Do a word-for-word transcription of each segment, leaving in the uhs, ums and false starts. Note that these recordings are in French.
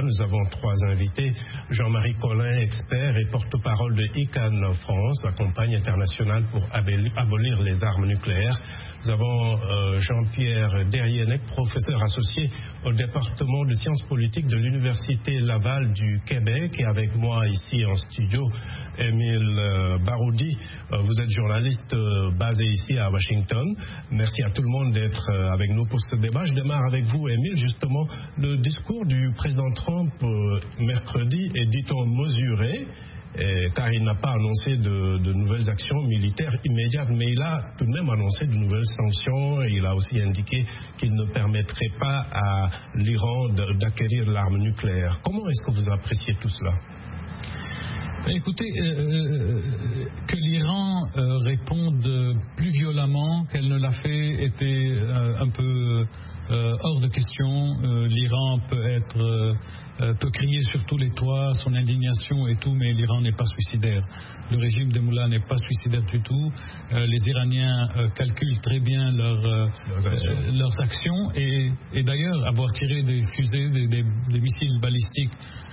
Nous avons trois invités. Jean-Marie Collin, expert et porte-parole de I C A N France, la campagne internationale pour abolir les armes nucléaires. Nous avons euh, Jean-Pierre Derrienec, professeur associé au département de sciences politiques de l'Université Laval du Québec. Et avec moi ici en studio, Émile euh, Baroudi. Euh, vous êtes journaliste euh, basé ici à Washington. Merci à tout le monde d'être euh, avec nous pour ce débat. Je démarre avec vous, Émile. Justement, le discours du président Trump euh, mercredi est, dit-on, mesuré. Et, car il n'a pas annoncé de, de nouvelles actions militaires immédiates, mais il a tout de même annoncé de nouvelles sanctions et il a aussi indiqué qu'il ne permettrait pas à l'Iran d'acquérir l'arme nucléaire. Comment est-ce que vous appréciez tout cela ? Écoutez, euh, que l'Iran euh, réponde plus violemment qu'elle ne l'a fait était euh, un peu euh, hors de question. Euh, L'Iran peut être euh, peut crier sur tous les toits son indignation et tout, mais l'Iran n'est pas suicidaire. Le régime des moullas n'est pas suicidaire du tout. Euh, les Iraniens euh, calculent très bien leur, euh, leurs, actions. Euh, leurs actions et, et d'ailleurs avoir tiré des fusées, des, des, des missiles balistiques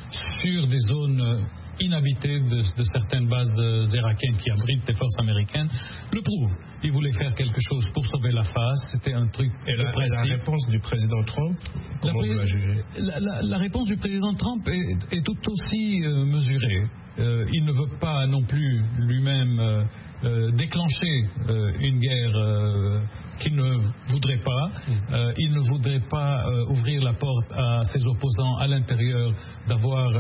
sur des zones inhabitées de, de certaines bases euh, irakiennes qui abritent des forces américaines, le prouve. Ils voulaient faire quelque chose pour sauver la face, c'était un truc et de la, principe. La réponse du président Trump, comment la, vous la jugez ? la, la, la réponse du président Trump est, est tout aussi euh, mesurée. Euh, il ne veut pas non plus lui-même euh, euh, déclencher euh, une guerre euh, qu'il ne voudrait pas. Euh, il ne voudrait pas euh, ouvrir la porte à ses opposants à l'intérieur d'avoir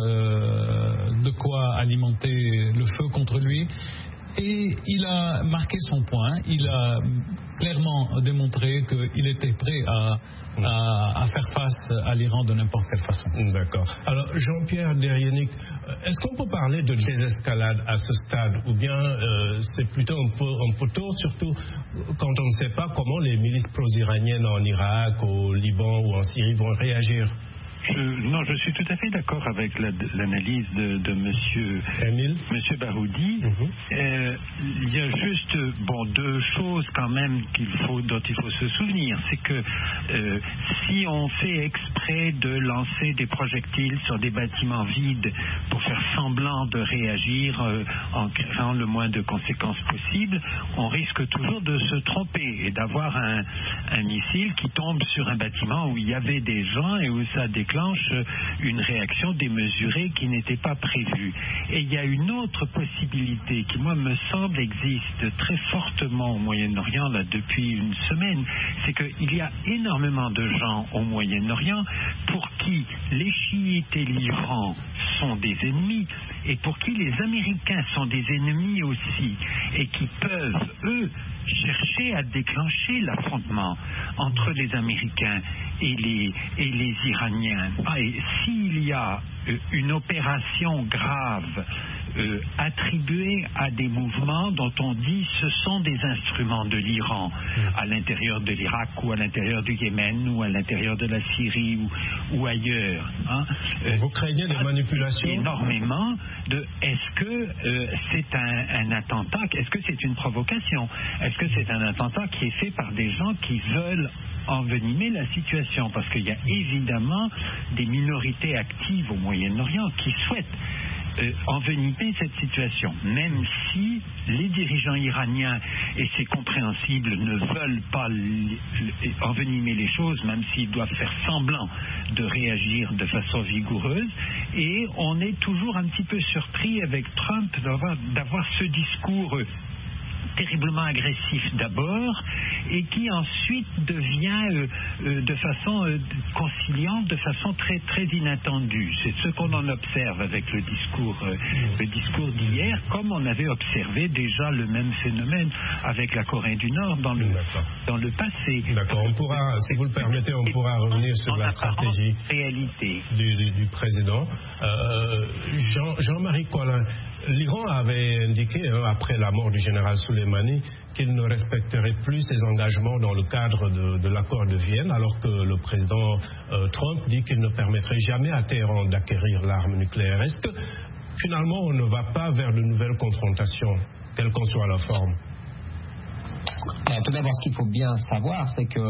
euh, de quoi alimenter le feu contre lui. Et il a marqué son point, il a clairement démontré qu'il était prêt à, à, à faire face à l'Iran de n'importe quelle façon. D'accord. Alors, Jean-Pierre Derrienec, est-ce qu'on peut parler de désescalade à ce stade ou bien euh, c'est plutôt un peu, un peu tôt, surtout quand on ne sait pas comment les milices pro-iraniennes en Irak, au Liban ou en Syrie vont réagir? Je, non, je suis tout à fait d'accord avec la, l'analyse de, de Monsieur, Émile. Monsieur Baroudi. Mm-hmm. Euh, il y a juste bon deux choses quand même qu'il faut, dont il faut se souvenir, c'est que euh, si on fait exprès de lancer des projectiles sur des bâtiments vides pour faire semblant de réagir euh, en créant le moins de conséquences possible, on risque toujours de se tromper et d'avoir un, un missile qui tombe sur un bâtiment où il y avait des gens et où ça déclenche une réaction démesurée qui n'était pas prévue. Et il y a une autre possibilité qui, moi, me semble existe très fortement au Moyen-Orient là, depuis une semaine, c'est qu'il y a énormément de gens au Moyen-Orient pour qui les chiites et l'Iran sont des ennemis et pour qui les Américains sont des ennemis aussi et qui peuvent, eux, chercher à déclencher l'affrontement entre les Américains et les, et les Iraniens. Ah, et s'il y a euh, une opération grave euh, attribuée à des mouvements dont on dit ce sont des instruments de l'Iran à l'intérieur de l'Irak ou à l'intérieur du Yémen ou à l'intérieur de la Syrie ou, ou ailleurs. Hein, euh, Vous craignez des manipulations? Énormément de est-ce que euh, c'est un, un attentat, est-ce que c'est une provocation, est-ce que c'est un attentat qui est fait par des gens qui veulent envenimer la situation, parce qu'il y a évidemment des minorités actives au Moyen-Orient qui souhaitent euh, envenimer cette situation, même si les dirigeants iraniens, et c'est compréhensible, ne veulent pas l- l- envenimer les choses, même s'ils doivent faire semblant de réagir de façon vigoureuse, et on est toujours un petit peu surpris avec Trump d'avoir, d'avoir ce discours euh, terriblement agressif d'abord et qui ensuite devient euh, euh, de façon euh, conciliante, de façon très très inattendue. C'est ce qu'on en observe avec le discours euh, le discours d'hier, comme on avait observé déjà le même phénomène avec la Corée du Nord dans le dans le passé. D'accord. On pourra, si vous le permettez, on pourra revenir sur la stratégie réalité du, du, du président. Euh, Jean, Jean-Marie Collin, l'Iran avait indiqué, hein, après la mort du général Soleimani, qu'il ne respecterait plus ses engagements dans le cadre de, de l'accord de Vienne, alors que le président euh, Trump dit qu'il ne permettrait jamais à Téhéran d'acquérir l'arme nucléaire. Est-ce que, finalement, on ne va pas vers de nouvelles confrontations, quelle qu'en soit la forme? Alors, tout d'abord, ce qu'il faut bien savoir, c'est que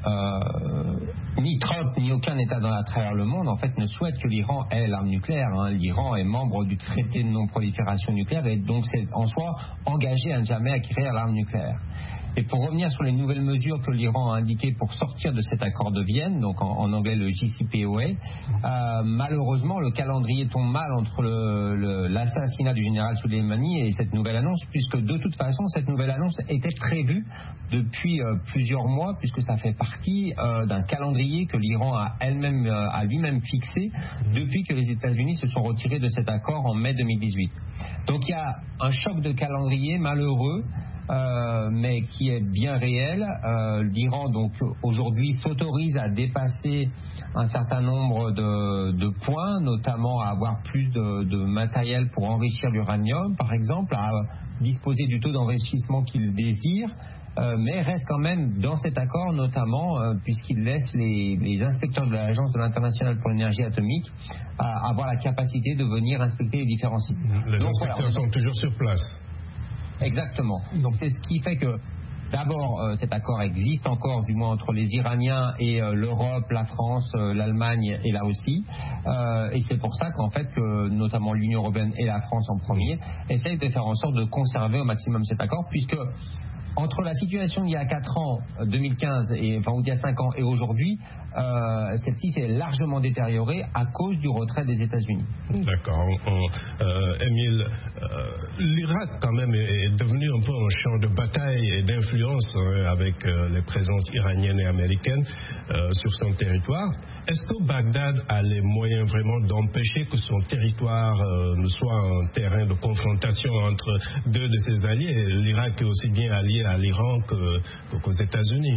euh, ni Trump ni aucun État dans, à travers le monde, en fait, ne souhaite que l'Iran ait l'arme nucléaire. Hein. L'Iran est membre du traité de non-prolifération nucléaire et donc c'est en soi engagé à ne jamais acquérir l'arme nucléaire. Et pour revenir sur les nouvelles mesures que l'Iran a indiquées pour sortir de cet accord de Vienne, donc en, en anglais le J C P O A, euh, malheureusement le calendrier tombe mal entre le, le, l'assassinat du général Soleimani et cette nouvelle annonce, puisque de toute façon cette nouvelle annonce était prévue depuis euh, plusieurs mois, puisque ça fait partie euh, d'un calendrier que l'Iran a elle-même, euh, a lui-même fixé depuis que les États-Unis se sont retirés de cet accord en mai deux mille dix-huit. Donc il y a un choc de calendrier malheureux. Euh, mais qui est bien réel. Euh, L'Iran donc aujourd'hui s'autorise à dépasser un certain nombre de, de points, notamment à avoir plus de, de matériel pour enrichir l'uranium, par exemple, à disposer du taux d'enrichissement qu'il désire. Euh, mais reste quand même dans cet accord, notamment euh, puisqu'il laisse les, les inspecteurs de l'Agence de l'Internationale pour l'énergie atomique à avoir la capacité de venir inspecter les différents sites. Les donc, inspecteurs voilà, sont toujours sur place. Exactement. Donc c'est ce qui fait que d'abord euh, cet accord existe encore, du moins entre les Iraniens et euh, l'Europe, la France, euh, l'Allemagne et là aussi. Euh, et c'est pour ça qu'en fait que notamment l'Union européenne et la France en premier essayent de faire en sorte de conserver au maximum cet accord, puisque entre la situation d'il y a quatre ans, deux mille quinze, et, enfin, ou d'il y a cinq ans et aujourd'hui, euh, celle-ci s'est largement détériorée à cause du retrait des États-Unis. D'accord. Euh, Émile, euh, l'Irak quand même est devenu un peu un champ de bataille et d'influence hein, avec euh, les présences iraniennes et américaines euh, sur son territoire. Est-ce que Bagdad a les moyens vraiment d'empêcher que son territoire euh, ne soit un terrain de confrontation entre deux de ses alliés? L'Irak est aussi bien allié à l'Iran que, que, qu'aux États-Unis.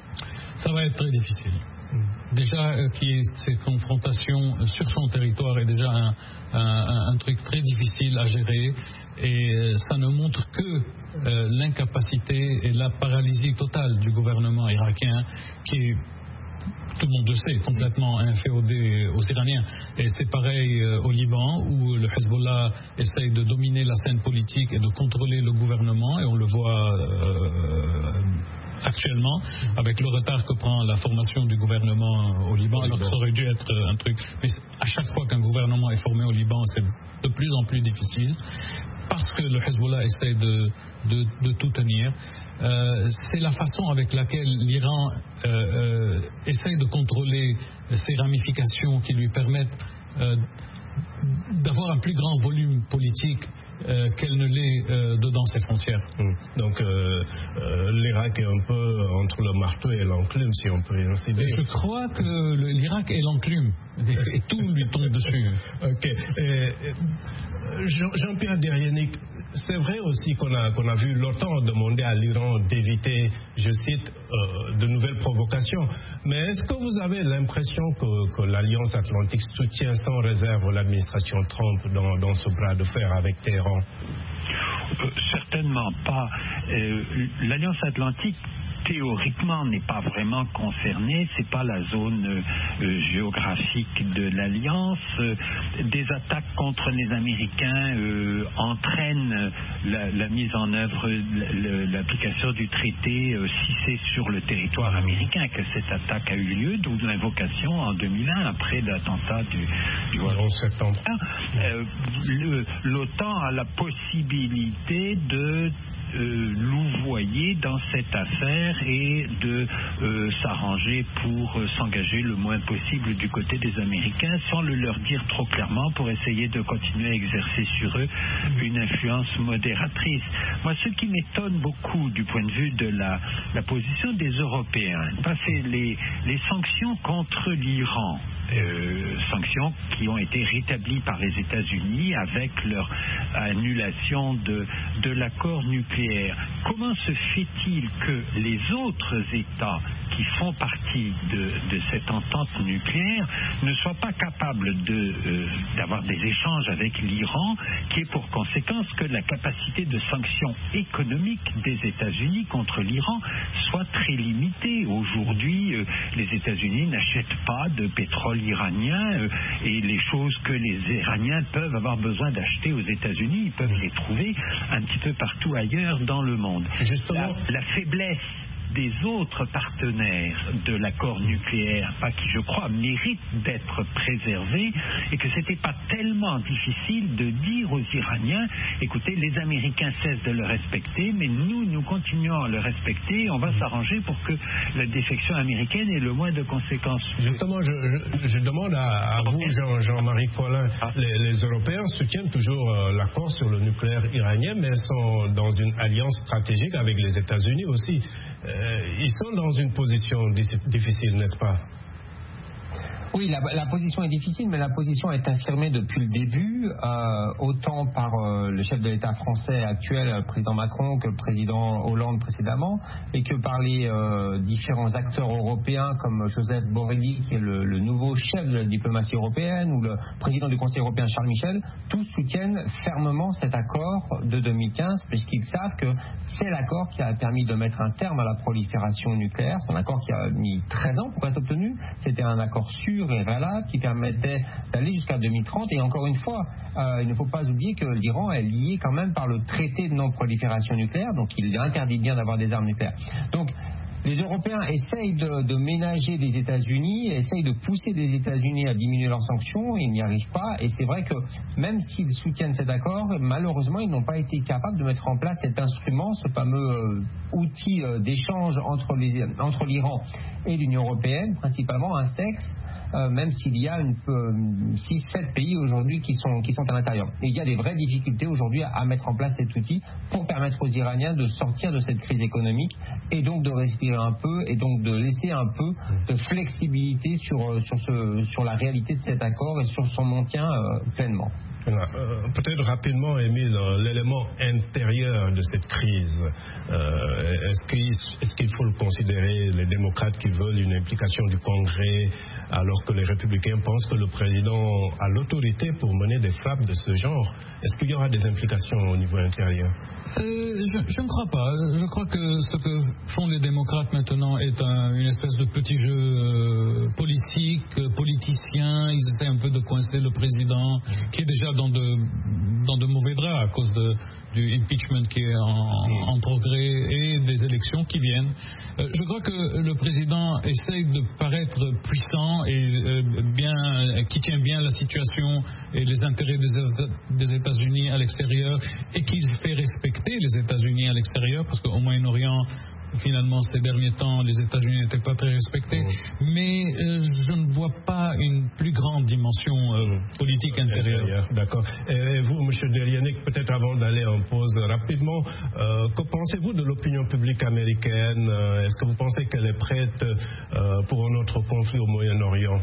Ça va être très difficile. Déjà, euh, qu'il y ait ces confrontations sur son territoire est déjà un, un, un truc très difficile à gérer. Et euh, ça ne montre que euh, l'incapacité et la paralysie totale du gouvernement irakien qui est, tout le monde le sait, complètement inféodé aux Iraniens. Et c'est pareil euh, au Liban, où le Hezbollah essaye de dominer la scène politique et de contrôler le gouvernement, et on le voit euh, actuellement, avec le retard que prend la formation du gouvernement au Liban, alors que ça aurait dû être un truc. Mais à chaque fois qu'un gouvernement est formé au Liban, c'est de plus en plus difficile, parce que le Hezbollah essaye de, de, de tout tenir. Euh, c'est la façon avec laquelle l'Iran euh, euh, essaye de contrôler ces ramifications qui lui permettent euh, d'avoir un plus grand volume politique euh, qu'elle ne l'est euh, dedans ses frontières. Mmh. Donc euh, euh, l'Irak est un peu entre le marteau et l'enclume, si on peut ainsi dire. Je crois que le, l'Irak est l'enclume et, et tout lui tombe dessus. Ok. Et, Jean, Jean-Pierre Derienic, c'est vrai aussi qu'on a, qu'on a vu l'OTAN demander à l'Iran d'éviter, je cite, euh, de nouvelles provocations. Mais est-ce que vous avez l'impression que, que l'Alliance Atlantique soutient sans réserve l'administration Trump dans, dans ce bras de fer avec Téhéran? euh, Certainement pas. Euh, L'Alliance Atlantique, théoriquement, n'est pas vraiment concernée, c'est pas la zone euh, géographique de l'Alliance. Euh, des attaques contre les Américains euh, entraînent la, la mise en œuvre, la, l'application du traité euh, si c'est sur le territoire américain que cette attaque a eu lieu, d'où l'invocation en deux mille un, après l'attentat du, du onze septembre. Euh, le, L'OTAN a la possibilité de Euh, louvoyer dans cette affaire et de euh, s'arranger pour euh, s'engager le moins possible du côté des Américains sans le leur dire trop clairement, pour essayer de continuer à exercer sur eux une influence modératrice. Moi, ce qui m'étonne beaucoup du point de vue de la, la position des Européens, c'est les, les sanctions contre l'Iran. Euh, sanctions qui ont été rétablies par les États-Unis avec leur annulation de, de l'accord nucléaire. Comment se fait-il que les autres États qui font partie de, de cette entente nucléaire ne soient pas capables de, euh, d'avoir des échanges avec l'Iran, qui est pour conséquence que la capacité de sanction économique des États-Unis contre l'Iran soit très limitée. Aujourd'hui, euh, les États-Unis n'achètent pas de pétrole iranien euh, et les choses que les Iraniens peuvent avoir besoin d'acheter aux États-Unis, ils peuvent les trouver un petit peu partout ailleurs dans le monde. Justement, la, la faiblesse des autres partenaires de l'accord nucléaire, pas qui, je crois, méritent d'être préservés, et que c'était pas tellement difficile de dire aux Iraniens, écoutez, les Américains cessent de le respecter, mais nous, nous continuons à le respecter, et on va s'arranger pour que la défection américaine ait le moins de conséquences. Justement, je, je, je demande à, à vous, Jean, Jean-Marie Collin, ah. les, les Européens soutiennent toujours euh, l'accord sur le nucléaire iranien, mais ils sont dans une alliance stratégique avec les États-Unis aussi. Euh, ils sont dans une position difficile, n'est-ce pas? Oui, la, la position est difficile, mais la position est affirmée depuis le début, euh, autant par euh, le chef de l'État français actuel, le président Macron, que le président Hollande précédemment, et que par les euh, différents acteurs européens comme Joseph Borrelli, qui est le, le nouveau chef de la diplomatie européenne, ou le président du Conseil européen Charles Michel. Tous soutiennent fermement cet accord de deux mille quinze, puisqu'ils savent que c'est l'accord qui a permis de mettre un terme à la prolifération nucléaire. C'est un accord qui a mis treize ans pour être obtenu. C'était un accord sûr et valable qui permettait d'aller jusqu'à deux mille trente. Et encore une fois, euh, il ne faut pas oublier que l'Iran est lié quand même par le traité de non-prolifération nucléaire, donc il interdit bien d'avoir des armes nucléaires. Donc les Européens essayent de, de ménager les États-Unis, essayent de pousser les États-Unis à diminuer leurs sanctions, ils n'y arrivent pas, et c'est vrai que même s'ils soutiennent cet accord, malheureusement ils n'ont pas été capables de mettre en place cet instrument, ce fameux euh, outil euh, d'échange entre, les, entre l'Iran et l'Union européenne, principalement Instex, euh, même s'il y a euh, six sept pays aujourd'hui qui sont, qui sont à l'intérieur. Et il y a des vraies difficultés aujourd'hui à, à mettre en place cet outil pour permettre aux Iraniens de sortir de cette crise économique et donc de respirer un peu et donc de laisser un peu de flexibilité sur, sur, ce, sur la réalité de cet accord et sur son maintien euh, pleinement. Euh, peut-être rapidement, Émile, l'élément intérieur de cette crise, euh, est-ce qu'il, est-ce qu'il faut le considérer, les démocrates qui veulent une implication du Congrès, alors que les républicains pensent que le président a l'autorité pour mener des frappes de ce genre? Est-ce qu'il y aura des implications au niveau intérieur? Euh, je, je ne crois pas. Je crois que ce que font les démocrates maintenant est un, une espèce de petit jeu euh, politique, euh, politicien. Ils essaient un peu de coincer le président, qui est déjà dans de, dans de mauvais draps à cause de, du impeachment qui est en, en progrès et des élections qui viennent. Euh, je crois que le président essaye de paraître puissant et euh, bien, qui tient bien la situation et les intérêts des, des États-Unis à l'extérieur, et qu'il fait respecter les États-Unis à l'extérieur, parce qu'au Moyen-Orient, finalement, ces derniers temps, les États-Unis n'étaient pas très respectés. Mmh. Mais euh, je ne vois pas une plus grande dimension euh, politique intérieure. D'accord. Et vous, M. Delianic, peut-être avant d'aller en pause rapidement, euh, que pensez-vous de l'opinion publique américaine? Est-ce que vous pensez qu'elle est prête euh, pour un autre conflit au Moyen-Orient?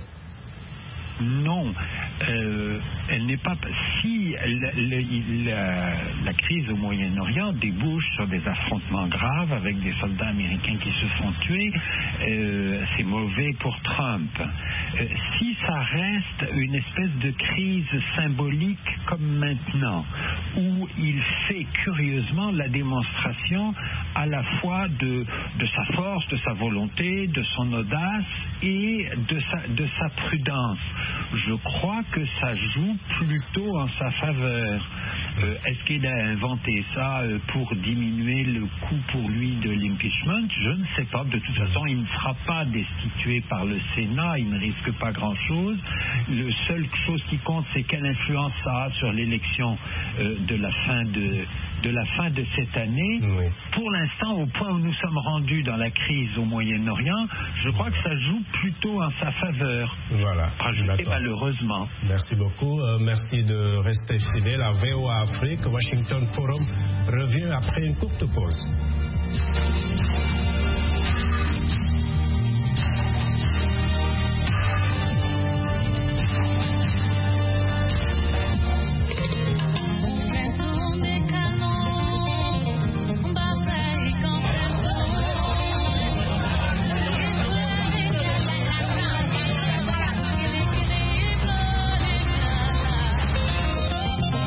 Non, euh, elle n'est pas. Si la, la, la crise au Moyen-Orient débouche sur des affrontements graves avec des soldats américains qui se font tuer, euh, c'est mauvais pour Trump. Euh, si ça reste une espèce de crise symbolique comme maintenant, où il fait curieusement la démonstration à la fois de, de sa force, de sa volonté, de son audace et de sa, de sa prudence. Je crois que ça joue plutôt en sa faveur. Euh, est-ce qu'il a inventé ça euh, pour diminuer le coût pour lui de l'impeachment? Je ne sais pas. De toute façon, il ne sera pas destitué par le Sénat. Il ne risque pas grand-chose. Le seule chose qui compte, c'est quelle influence ça a sur l'élection euh, de la fin de, de la fin de cette année. Oui. Pour l'instant, au point où nous sommes rendus dans la crise au Moyen-Orient, je crois que ça joue plutôt en sa faveur. Voilà. Rajouté malheureusement. Merci beaucoup. Euh, merci de rester fidèle à V O A Afrique. Washington Forum revient après une courte pause.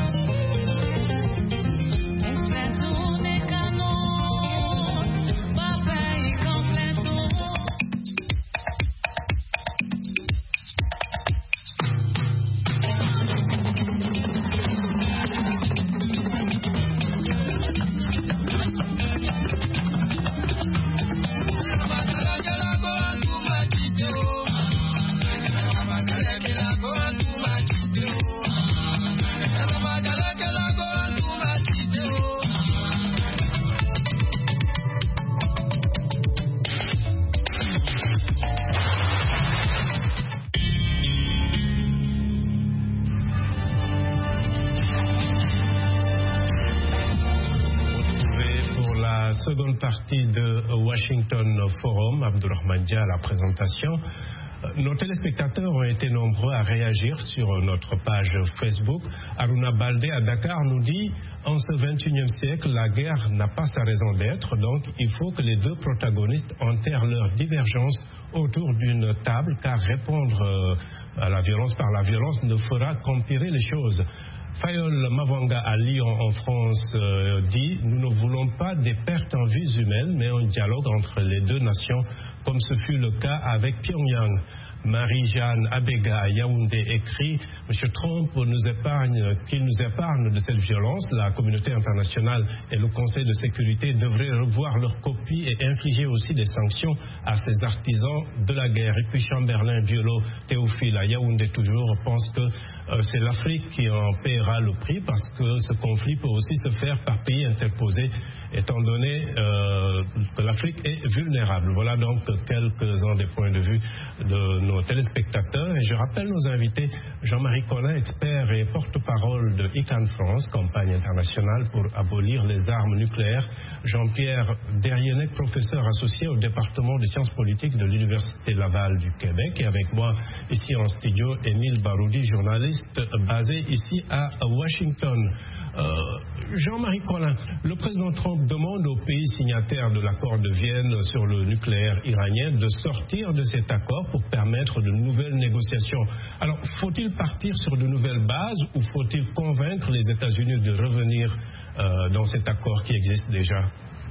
Bye. seconde partie de Washington Forum. Abdourahmane Dia à la présentation. Nos téléspectateurs ont été nombreux à réagir sur notre page Facebook. Aruna Baldé à Dakar nous dit « En ce vingt et unième siècle, la guerre n'a pas sa raison d'être, donc il faut que les deux protagonistes enterrent leurs divergences autour d'une table, car répondre à la violence par la violence ne fera qu'empirer les choses. » Fayol Mavanga à Lyon en France euh, dit « Nous ne voulons pas des pertes en vies humaines, mais un dialogue entre les deux nations, comme ce fut le cas avec Pyongyang. » Marie-Jeanne Abega à Yaoundé écrit « Monsieur Trump nous épargne, qu'il nous épargne de cette violence. La communauté internationale et le Conseil de sécurité devraient revoir leur copie et infliger aussi des sanctions à ces artisans de la guerre. » Et puis Chamberlain Biolo Théophile à Yaoundé toujours pense que euh, c'est l'Afrique qui en paiera le prix, parce que ce conflit peut aussi se faire par pays interposés, étant donné euh, que l'Afrique est vulnérable. Voilà donc quelques-uns des points de vue de nos téléspectateurs. Et je rappelle nos invités, Jean-Marie Collin, expert et porte-parole de I C A N France, campagne internationale pour abolir les armes nucléaires, Jean-Pierre Derrienec, professeur associé au département des sciences politiques de l'Université Laval du Québec, et avec moi ici en studio, Émile Baroudi, journaliste basé ici à Washington. Euh, Jean-Marie Collin, le président Trump demande aux pays signataires de l'accord de Vienne sur le nucléaire iranien de sortir de cet accord pour permettre de nouvelles négociations. Alors, faut-il partir sur de nouvelles bases ou faut-il convaincre les États-Unis de revenir euh, dans cet accord qui existe déjà?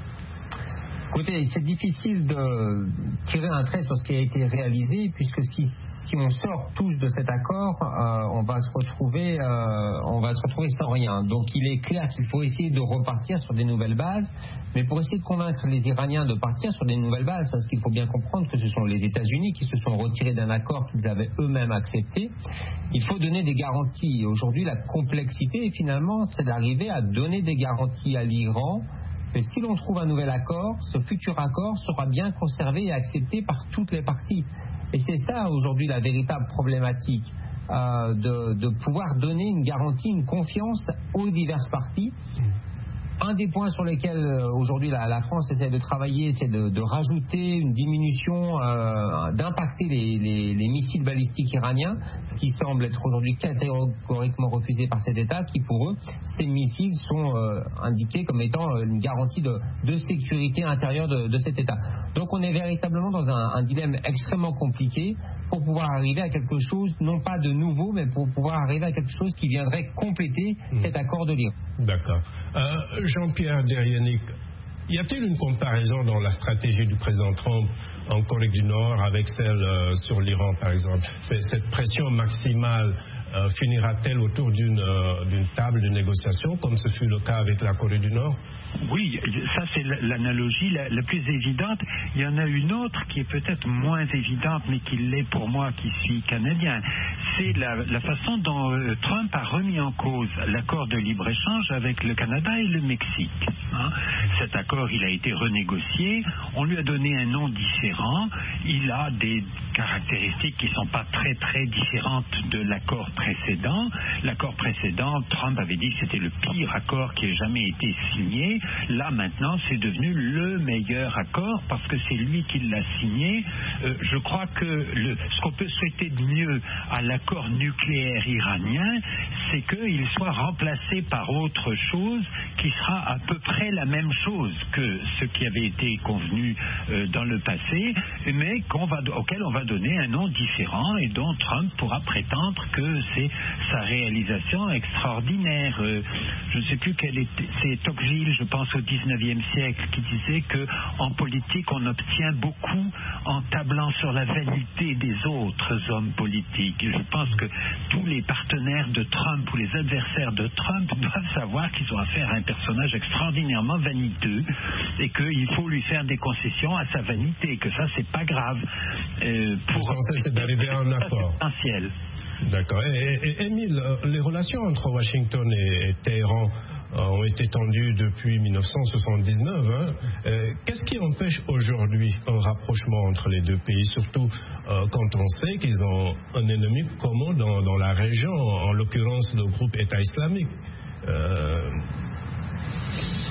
Écoutez, c'est difficile de tirer un trait sur ce qui a été réalisé, puisque si, si on sort tous de cet accord, euh, on va se retrouver, euh, on va se retrouver sans rien. Donc, il est clair qu'il faut essayer de repartir sur des nouvelles bases, mais pour essayer de convaincre les Iraniens de partir sur des nouvelles bases, parce qu'il faut bien comprendre que ce sont les États-Unis qui se sont retirés d'un accord qu'ils avaient eux-mêmes accepté. Il faut donner des garanties. Et aujourd'hui, la complexité, finalement, c'est d'arriver à donner des garanties à l'Iran. Et si l'on trouve un nouvel accord, ce futur accord sera bien conservé et accepté par toutes les parties. Et c'est ça aujourd'hui la véritable problématique, euh, de, de pouvoir donner une garantie, une confiance aux diverses parties. Un des points sur lesquels euh, aujourd'hui la, la France essaie de travailler, c'est de, de rajouter une diminution, euh, d'impacter les, les, les missiles balistiques iraniens, ce qui semble être aujourd'hui catégoriquement refusé par cet État, qui pour eux, ces missiles sont euh, indiqués comme étant une garantie de, de sécurité intérieure de, de cet État. Donc on est véritablement dans un, un dilemme extrêmement compliqué pour pouvoir arriver à quelque chose, non pas de nouveau, mais pour pouvoir arriver à quelque chose qui viendrait compléter mmh. cet accord de l'Iran. D'accord. Euh, Jean-Pierre Derrienec, y a-t-il une comparaison dans la stratégie du président Trump en Corée du Nord avec celle euh, sur l'Iran, par exemple? Cette pression maximale euh, finira-t-elle autour d'une euh, d'une table de négociation, comme ce fut le cas avec la Corée du Nord? Oui, ça c'est l'analogie la, la plus évidente. Il y en a une autre qui est peut-être moins évidente, mais qui l'est pour moi qui suis canadien. C'est la, la façon dont euh, Trump a remis en cause l'accord de libre-échange avec le Canada et le Mexique. Hein. Cet accord, il a été renégocié, on lui a donné un nom différent, il a des caractéristiques qui ne sont pas très très différentes de l'accord précédent. L'accord précédent, Trump avait dit que c'était le pire accord qui ait jamais été signé. Là maintenant c'est devenu le meilleur accord parce que c'est lui qui l'a signé. Euh, je crois que le, ce qu'on peut souhaiter de mieux à l'accord nucléaire iranien, c'est qu'il soit remplacé par autre chose qui sera à peu près la même chose que ce qui avait été convenu euh, dans le passé, mais qu'on va, auquel on va donner un nom différent et dont Trump pourra prétendre que c'est sa réalisation extraordinaire. Euh, je ne sais plus quel était, c'est Tocqueville, je pense au dix-neuvième siècle, qui disait que en politique on obtient beaucoup en tablant sur la vanité des autres hommes politiques. Et je pense que tous les partenaires de Trump ou les adversaires de Trump doivent savoir qu'ils ont affaire à un personnage extraordinairement vaniteux et qu'il faut lui faire des concessions à sa vanité, que ça c'est pas grave. Euh, pour c'est d'arriver à un accord. C'est essentiel. D'accord. Et, et, Émile, les relations entre Washington et, et Téhéran ont été tendues depuis mille neuf cent soixante-dix-neuf. Hein. Euh, qu'est-ce qui empêche aujourd'hui un rapprochement entre les deux pays, surtout euh, quand on sait qu'ils ont un ennemi commun dans, dans la région, en l'occurrence le groupe État islamique? euh...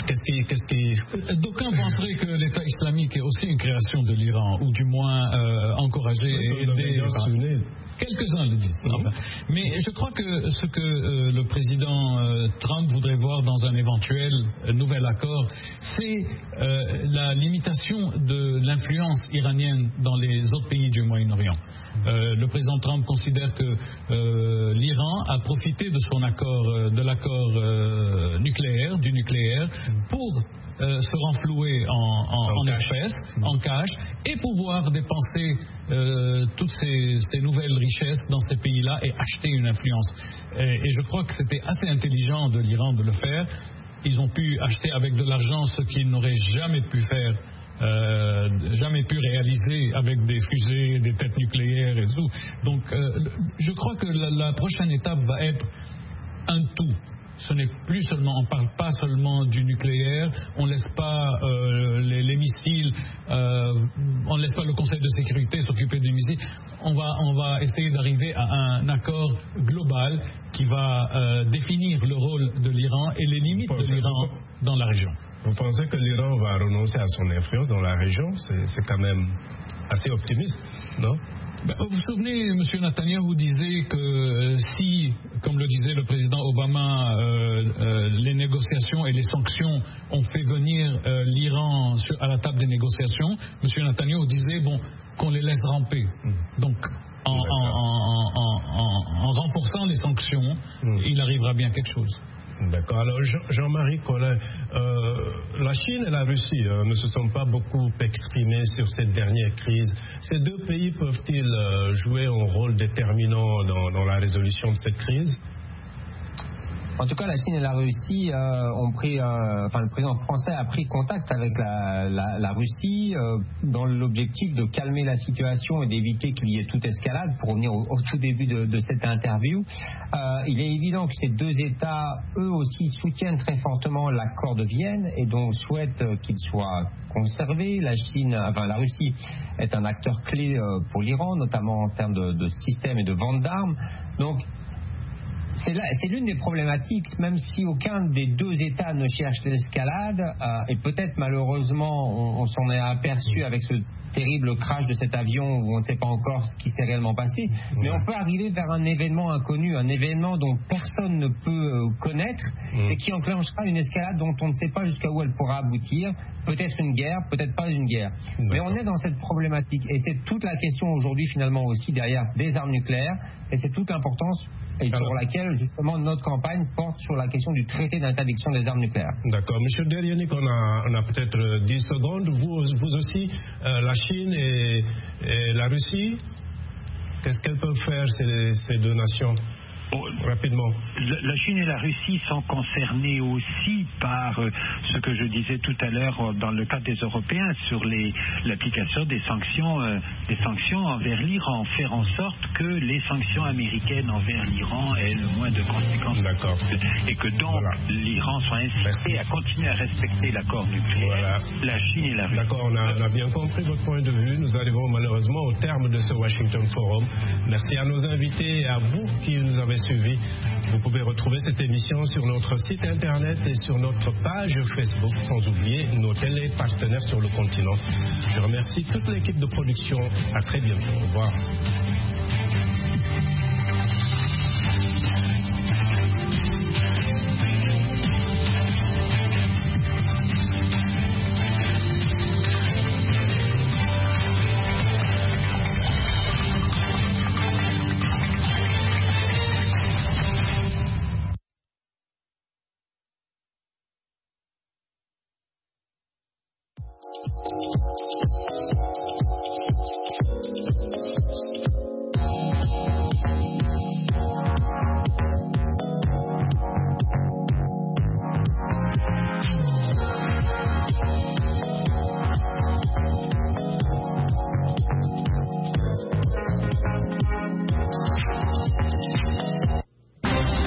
Qu'est-ce qui, qu'est-ce qui... D'aucuns penseraient que l'État islamique est aussi une création de l'Iran, ou du moins euh, encouragé et aidé. Quelques-uns le disent. Mmh. Enfin, mais je crois que ce que euh, le président euh, Trump voudrait voir dans un éventuel euh, nouvel accord, c'est euh, la limitation de l'influence iranienne dans les autres pays du Moyen-Orient. Euh, le président Trump considère que euh, l'Iran a profité de son accord, euh, de l'accord euh, nucléaire, du nucléaire, pour euh, se renflouer en, en, en, en espèces, en cash, et pouvoir dépenser euh, toutes ces, ces nouvelles richesses dans ces pays-là et acheter une influence. Et, et je crois que c'était assez intelligent de l'Iran de le faire. Ils ont pu acheter avec de l'argent ce qu'ils n'auraient jamais pu faire. Euh, jamais pu réaliser avec des fusées, des têtes nucléaires et tout. Donc euh, je crois que la, la prochaine étape va être un tout. Ce n'est plus seulement, on ne parle pas seulement du nucléaire, on ne laisse pas euh, les, les missiles, euh, on ne laisse pas le Conseil de sécurité s'occuper des missiles. On va, on va essayer d'arriver à un accord global qui va euh, définir le rôle de l'Iran et les limites de l'Iran dans la région. Vous pensez que l'Iran va renoncer à son influence dans la région? C'est, c'est quand même assez optimiste, non? Ben, vous vous souvenez, M. Netanyahu disait que euh, si, comme le disait le président Obama, euh, euh, les négociations et les sanctions ont fait venir euh, l'Iran sur, à la table des négociations, M. Netanyahu disait bon, qu'on les laisse ramper. Mmh. Donc, en, en, en, en, en renforçant les sanctions, mmh. il arrivera bien quelque chose. D'accord. Alors, Jean-Marie Collin, euh, la Chine et la Russie euh, ne se sont pas beaucoup exprimés sur cette dernière crise. Ces deux pays peuvent-ils euh, jouer un rôle déterminant dans, dans la résolution de cette crise? En tout cas, la Chine et la Russie euh, ont pris, euh, enfin le président français a pris contact avec la, la, la Russie euh, dans l'objectif de calmer la situation et d'éviter qu'il y ait toute escalade. Pour revenir au, au tout début de, de cette interview, euh, il est évident que ces deux États, eux aussi, soutiennent très fortement l'accord de Vienne et donc souhaitent qu'il soit conservé. La Chine, enfin la Russie est un acteur clé euh, pour l'Iran, notamment en termes de, de système et de vente d'armes. Donc C'est, là, c'est l'une des problématiques, même si aucun des deux États ne cherche l'escalade, euh, et peut-être malheureusement on, on s'en est aperçu avec ce terrible crash de cet avion où on ne sait pas encore ce qui s'est réellement passé, mais on peut arriver vers un événement inconnu, un événement dont personne ne peut euh, connaître et qui enclenchera une escalade dont on ne sait pas jusqu'à où elle pourra aboutir, peut-être une guerre, peut-être pas une guerre. Mais on est dans cette problématique et c'est toute la question aujourd'hui finalement aussi derrière des armes nucléaires et c'est toute l'importance et sur laquelle justement notre campagne porte sur la question du traité d'interdiction des armes nucléaires. D'accord. Monsieur Derianic, on a, on a peut-être dix secondes. Vous, vous aussi, euh, la Chine et, et la Russie, qu'est-ce qu'elles peuvent faire ces, ces deux nations? Bon, rapidement. La Chine et la Russie sont concernées aussi par euh, ce que je disais tout à l'heure euh, dans le cadre des Européens sur les, l'application des sanctions, euh, des sanctions envers l'Iran, faire en sorte que les sanctions américaines envers l'Iran aient le moins de conséquences. D'accord. Et que donc voilà. l'Iran soit incité à continuer à respecter l'accord nucléaire. Voilà. La Chine et la Russie. D'accord, on a, on a bien compris votre point de vue. Nous arrivons malheureusement au terme de ce Washington Forum. Merci à nos invités et à vous qui nous avez suivi. Vous pouvez retrouver cette émission sur notre site internet et sur notre page Facebook, sans oublier nos télépartenaires sur le continent. Je remercie toute l'équipe de production. À très bientôt. Au revoir.